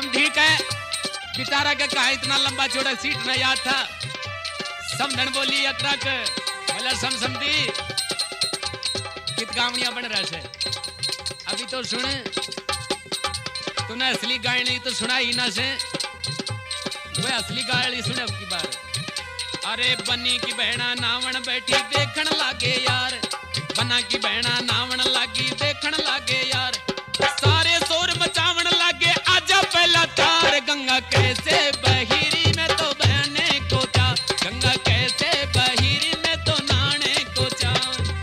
समझी के बेचारा के कहा इतना लंबा चौड़ा सीट न याद था। समझन बोली अकरक बोला समझी कित गावड़ियां बन रहा है। अभी तो सुन, तूने असली गायनी तो सुना ही ना से, वह असली गायनी सुने अब की बार। अरे बनी की बहना नावण बैठी देखण लागे यार, बना की बहना नावण लागी देखण लागे यार, सारे शोर मचावण लागे आजा पहला तार। गंगा कैसे बहिरी में तो बहने को चा, गंगा कैसे बहिरी में तो नाने को चा।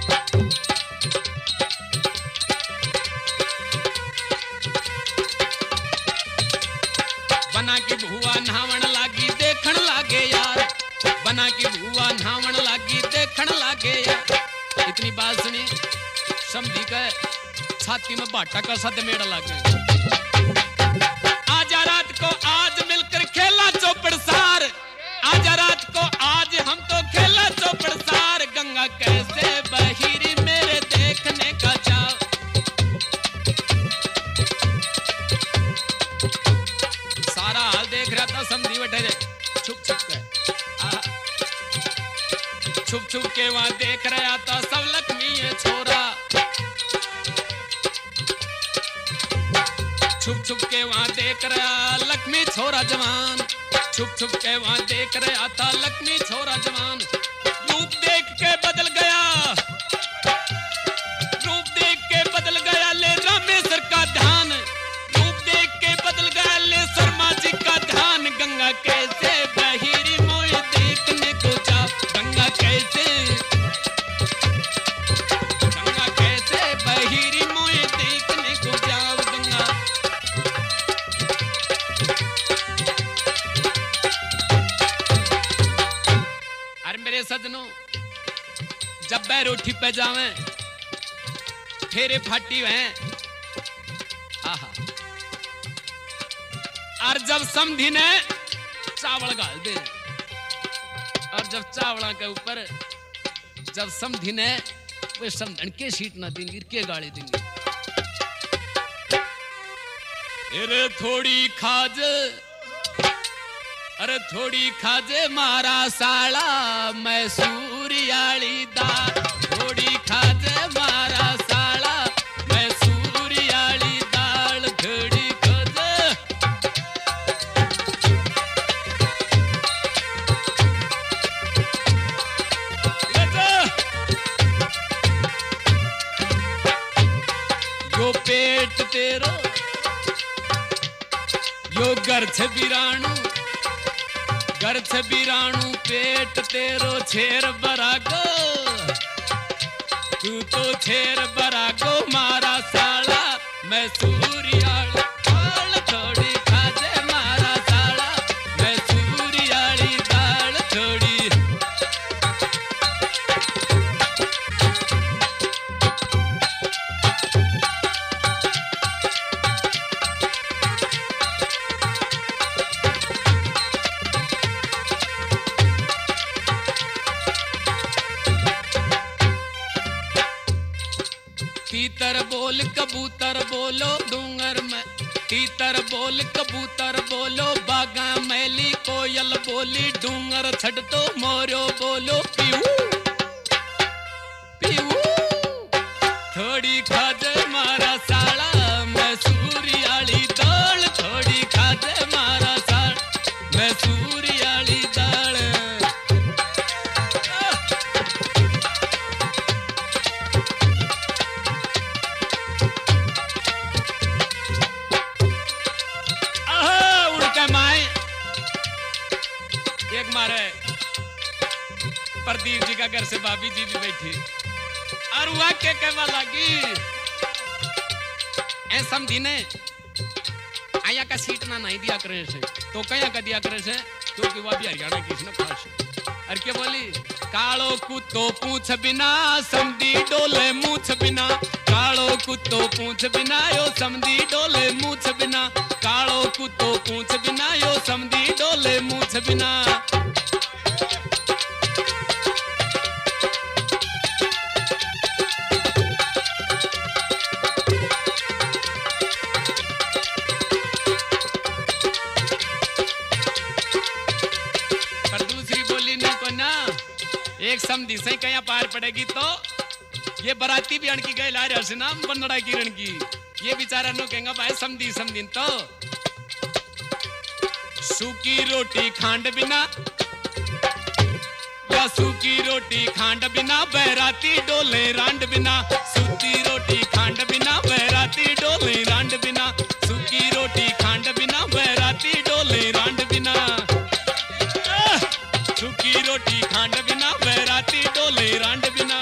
बना की भुआ नहावण लागी देखण लागे यार, बना की भुआ नहावण लागी देखण लागे यार। इतनी बात सुनी समझी के छाती में बाटा का सद मेड़ा लागे। आजा रात को आज मिलकर खेला चौपड़ सार, आजा रात को आज हम तो खेला चौपड़ सार। गंगा कैसे बहिरी मेरे देखने का चाव। सारा हाल देख रहा था समझी बैठे रे छुप छुप के, छुप छुप के वहां देख रहा था सब लक्ष्मी है छोरा। छुप छुप के वहां देख रहा लक्ष्मी छोरा जवान, छुप छुप के वहां देख रहा था लक्ष्मी छोरा जवान। रूप देख के बदल गया, रूप देख के बदल गया ले रामेश्वर का ध्यान, रूप देख के बदल गया ले शर्मा जी का ध्यान। गंगा कैसे बहिरी मोए देखने को जा, गंगा कैसे, गंगा कैसे बहिरी मोए देखने को जाओ। गंगा मेरे सजनों जब बै रोटी पे जावे फेरे फाटी हैं, आहा। और जब समधी ने चावल गाल दे, और जब चावला के ऊपर जब समधी ने वे समधन के सीट ना देंगी के गाड़ी देंगी। अरे थोड़ी खाज, अरे थोड़ी खाजे मारा साला मैसूरियाली दाल, थोड़ी खाजे मारा साला मैसूरियाली दाल, थोड़ी खाजे। यो पेट तेरो यो घर छे बिराणु, घर से बिराणु पेट तेरो छेर बरागो, तू तो छेर बरागो मारा साला मैसूरियाली दाल, थोड़ी खाजे मारा साला मैसूरियाली दाल, थोड़ी। तीतर बोल कबूतर बोलो डूंगर में, तीतर बोल कबूतर बोलो बागा मैली, कोयल बोली डूंगर छट तो मोरो बोलो पीऊ पीऊ, थोड़ी खाजे मारा साला मैसूरियाली दाल, थोड़ी खाजे मारा साला मैसूरियाली दाल। एक मारे प्रदीप जी का घर से भाभी जी भी बैठी और वह के कहवा लगी ए समझी ने आया का सीट ना नहीं दिया करे से तो कया का दिया करे से क्योंकि वह भी हरियाणा की इसने खास और क्या बोली कालो कुत्तो पूछ बिना समझी डोले मूछ बिना, कालो कुत्तो पूछ बिना यो समझी डोले मूछ बिना, कालो कुत्तो पूछ बिना यो समझी डोले मूछ बिना। समझी से कहीं पार पड़ेगी तो ये बराती भी अणकी गए ला रहा से नाम बनड़ा की रण की ये बेचारा नो कहेंगे भाई समझी समझी तो सूखी रोटी खांड बिना या सूखी रोटी खांड बिना बैराती डोले रांड बिना सूखी रोटी खांड बिना बैराती डोले रांड बिना सूखी रोटी खांड बिना बैराती डोले रांड बिना सूखी रोटी खांड बिना बैराती डोले रांड बिना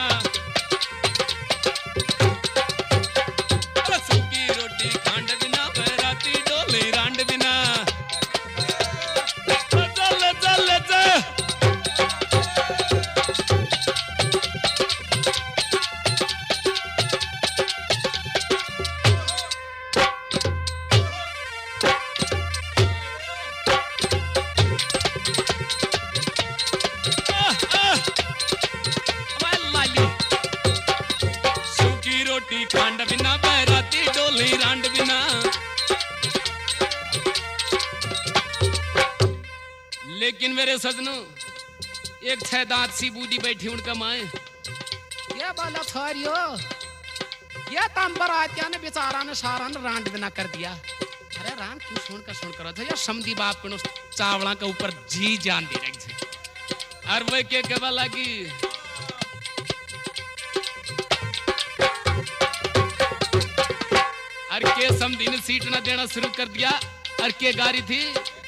सूखी रोटी खांड बिना बैराती डोले रांड बिना चल चल चल खांड बिना बैराती डोली रांड बिना लेकिन मेरे सजनों एक छह दांत सी बूढ़ी बैठी उनका माए ये बाला छोरियो ये तंबर आत्या ने बेचारा ने सारा ने रांड बिना कर दिया। अरे रान क्यों सुन कर था या समधी बाप को चावला के ऊपर जी जान दे रही थी और वह के वाला की और के समधी ने सीट ना देना शुरू कर दिया और के गारी थी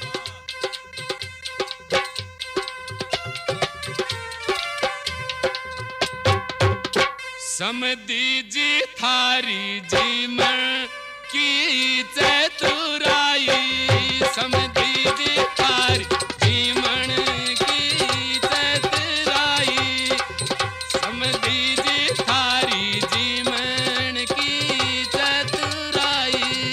समधी जी थारी जी मन की चतुराई समधी जी थारी जी मन की चतुराई समधी जी थारी जी मन की चतुराई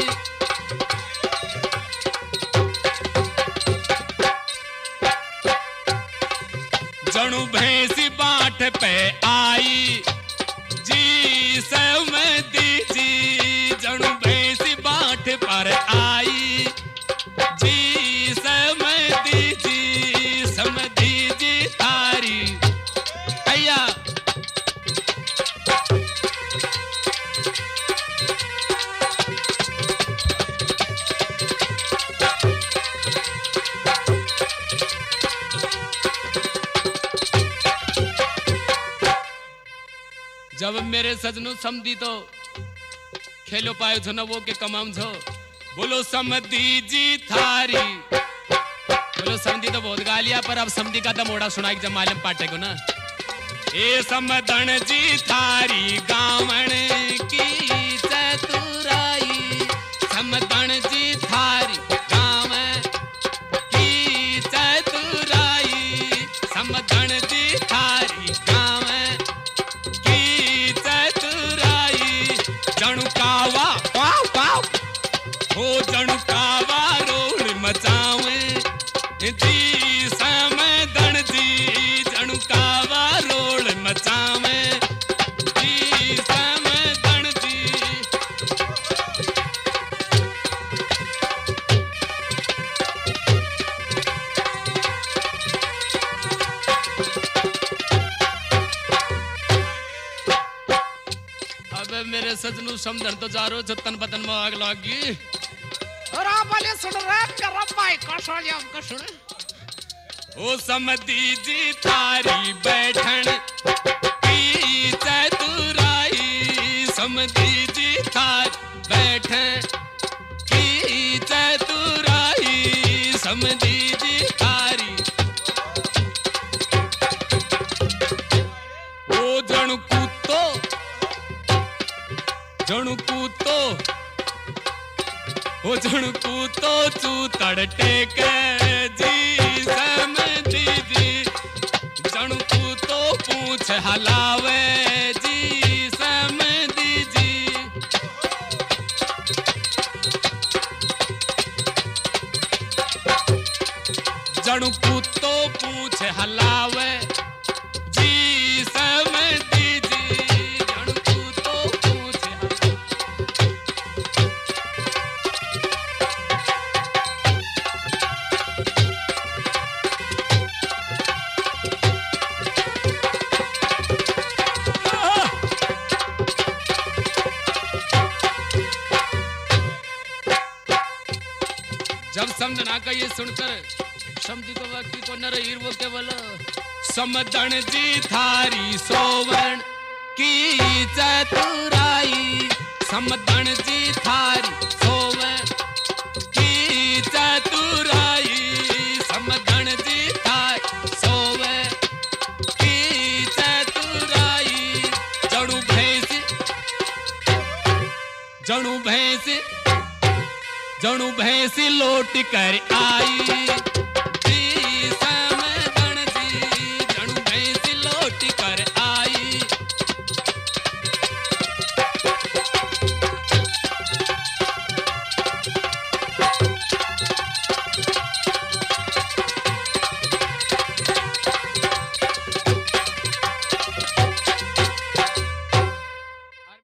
जणु भैंसी बाट पे आई जी समधी जी जणु भैंसी बाट पर आई जी समधी जी तारी अय्या जब मेरे सजनों समधी तो खेलो पाए छो ना वो के कमाम छो बोलो समधी जी थारी बोलो समधी तो बहुत गालिया पर अब समधी का दमोड़ा सुनाई जब मालूम पाटे को ना ए समधन जी थारी गावण की चतुराई समधन जी थारी गावण की चतुराई समधन जी थारी गावण की चतुराई जणुकावा पाव पाव हो जणुकावा रोड मचावे जी समधन जी जणुकावा रोड मचावे जी समधन जी अबे मेरे सजनू समझन तो जा रो जतन बतन में आग लागी और आप वाले सुन रहे कर रब्बाई कसोलिया हमको सुन ओ समधी जी थारी बैठन की चतुराई समधी जी थारी बैठन की चतुराई समधी जी थारी ओ जणुकूतो ओ जणुकूतो चूतड़ टेक जी समधी जी जणुकूतो पूछ हलावे जी समधी जी जणुकूतो पूछ हलावे जी समधी जी जणुकूतो पूछ समझना का ये सुनकर समझी को व्यक्ति को नर हीर वो केवल समदन जी थारी सोवर्ण की चतुराई, समदन जी थारी सोवर्ण की चतुराई, समदन जी थारी सोवर्ण की चतुराई। जणु भैंस लौट कर आई,